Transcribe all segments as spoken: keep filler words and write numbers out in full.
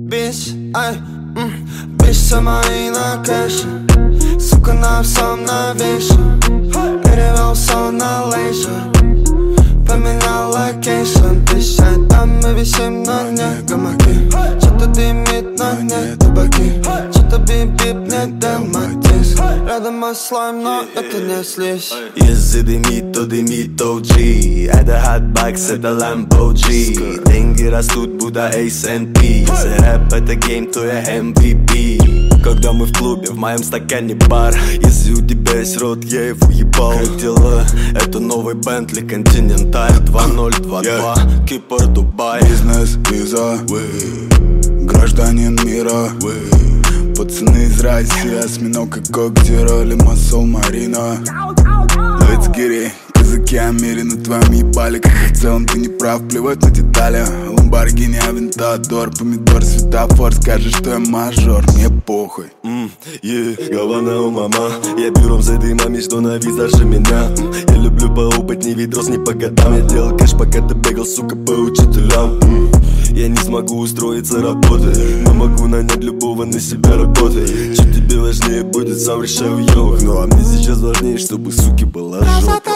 Бич, ай, м, бич сама и на кэше. Сука, на всем новейшем. Перевел все на лейшер. Поменял локейшн. Обещай, там мы висим на дне гамаки. Что-то дымит на дне табаки. Что-то бип-бип, не дематис. Рядом мой слайм, но это не слизь. Если дымит, то дымит о джи. Это хатбакс, это Lambo-G. Деньги растут, будто эйс энд пи. Если рэп это гейм, то я эм ви пи. Когда мы в клубе, в моем стакане бар. Если у тебя есть рот, я его ебал. Как дела? Это новый Бентли Континенталь два ноль два два, Кипр, Дубай. Бизнес, виза, гражданин мира. Пацаны из России, осьминог и когтера, лимассол, Марина. Let's get it. Казаки Амири на твоем ебале. Как в целом ты не прав, плевать на детали. Ламборгини, Авентадор, помидор, светофор. Скажи, что я мажор, мне похуй. mm, yeah. Голова у мама. Я бюром за дымами, что на вид старше меня. mm. Я люблю поопать, не ведь рос не по годам. Я делал кэш, пока ты бегал, сука, по учителям. mm. Я не смогу устроиться работать, но могу нанять любого на себя работать. Что тебе важнее будет, сам решаю я. Ну а мне сейчас важнее, чтобы суки была жопа.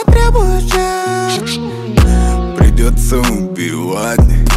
Придется убивать.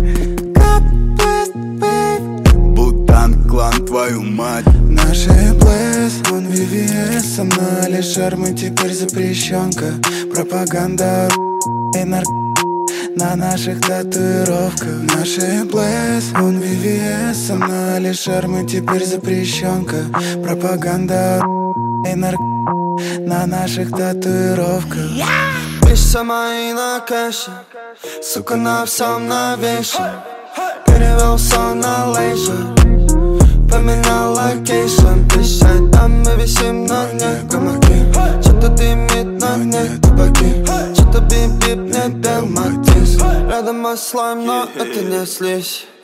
Бутан, клан, твою мать. Наши блэс, он ви ви эс. Со мной Алишер, мы теперь запрещенка. Пропаганда и нарк на наших татуировках. Наши блэс, он ви ви эс. Со мной Алишер, мы теперь запрещенка. Пропаганда и нарк на наших татуировках. Бич сама и на кэше. Сука, на всем новейшем. Перевел все на лейшер. Поменял локейшн. Обещай, там мы висим на дне гамаки. Что-то дымит на дне табаки. Что-то бип-бип, не дематис. Рядом мой слайм, но это не слизь.